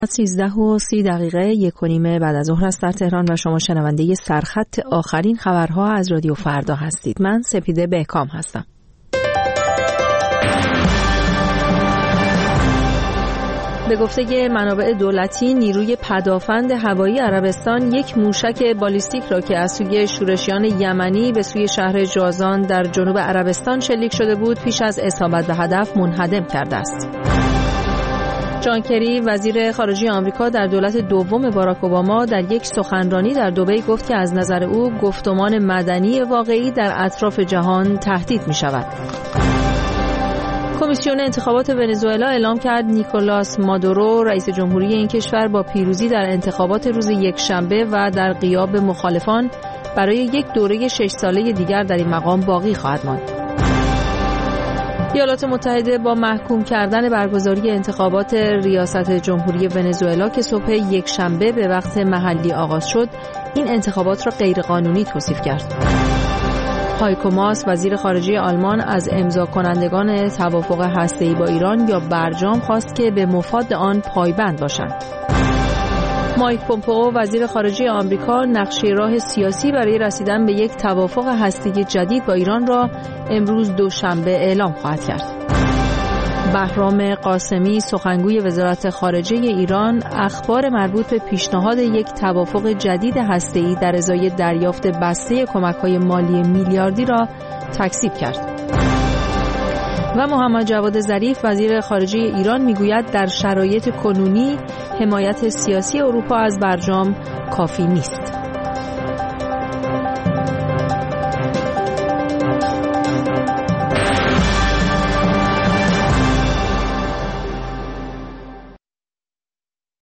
13:30 1:30 بعد از ظهر است در تهران و شما شنونده سرخط آخرین خبرها از رادیو فردا هستید. من سپیده بهکام هستم. به گفته منابع دولتی، نیروی پدافند هوایی عربستان یک موشک بالیستیک را که از سوی شورشیان یمنی به سوی شهر جازان در جنوب عربستان شلیک شده بود، پیش از اصابت به هدف منهدم کرده است. جان کری، وزیر خارجه آمریکا در دولت دوم باراک اوباما، در یک سخنرانی در دبی گفت که از نظر او گفتمان مدنی واقعی در اطراف جهان تهدید می شود. کمیسیون انتخابات ونزوئلا اعلام کرد نیکولاس مادورو، رئیس جمهوری این کشور، با پیروزی در انتخابات روز یکشنبه و در غیاب مخالفان برای یک دوره 6 ساله دیگر در این مقام باقی خواهد ماند. ایالات متحده با محکوم کردن برگزاری انتخابات ریاست جمهوری ونزوئلا که صبح یکشنبه به وقت محلی آغاز شد، این انتخابات را غیرقانونی توصیف کرد. هایکو ماس، وزیر خارجه آلمان، از امضا کنندگان توافق هسته‌ای با ایران یا برجام خواست که به مفاد آن پایبند باشند. مایک پومپئو، وزیر خارجه آمریکا، نقشه راه سیاسی برای رسیدن به یک توافق هسته‌ای جدید با ایران را امروز دوشنبه اعلام خواهد کرد. بهرام قاسمی، سخنگوی وزارت خارجه ایران، اخبار مربوط به پیشنهاد یک توافق جدید هسته‌ای در ازای دریافت بسته کمک‌های مالی میلیاردی را تکذیب کرد. و محمد جواد ظریف، وزیر خارجه ایران، میگوید در شرایط کنونی حمایت سیاسی اروپا از برجام کافی نیست.